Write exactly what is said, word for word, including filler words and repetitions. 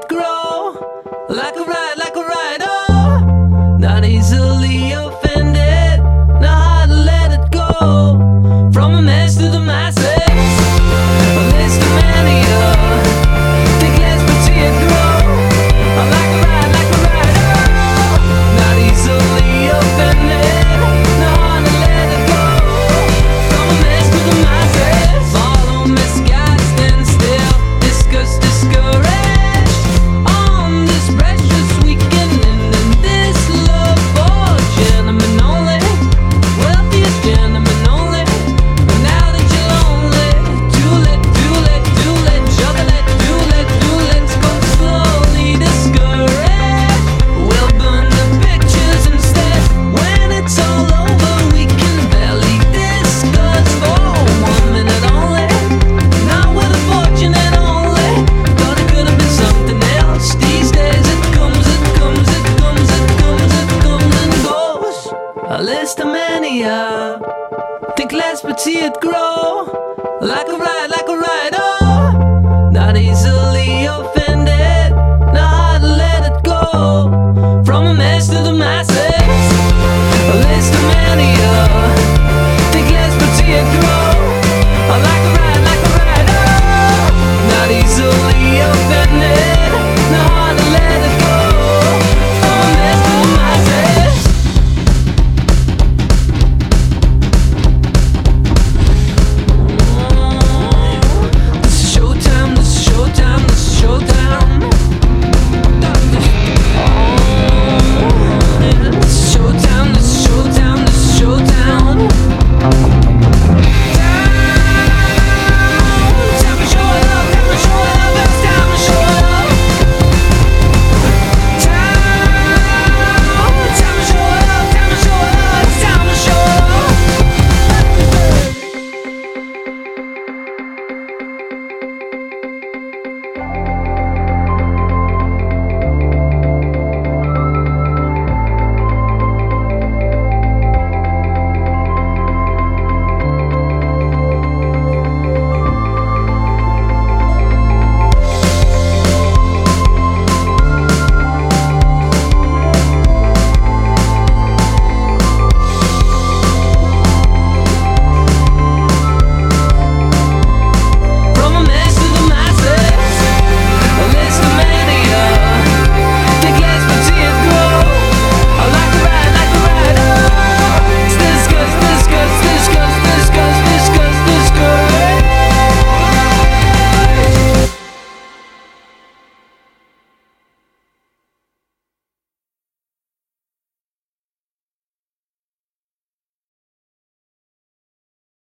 grow like a ride, like a ride. Oh, not easily offended, not hard to let it go. From a mess to the masses, a list of many. Think less but see it grow like a ride, like a ride. Oh, not easily offended, not hard to let it go. From a mess to the masses, follow misguided, stand still, discuss, discouraged on this precious weekend, and in this love for gentlemen only, wealthiest gentlemen only. But now that you're lonely, too late, too late, too late, juggle it, too late, too late, go slowly, discouraged. We'll burn the pictures instead. When it's all over, we can barely discuss for one minute only. Not with a fortune and only. Thought it could have been something else. These days it comes, it comes, it comes, it comes, it comes and goes. A list of many, uh, think less but see it grow.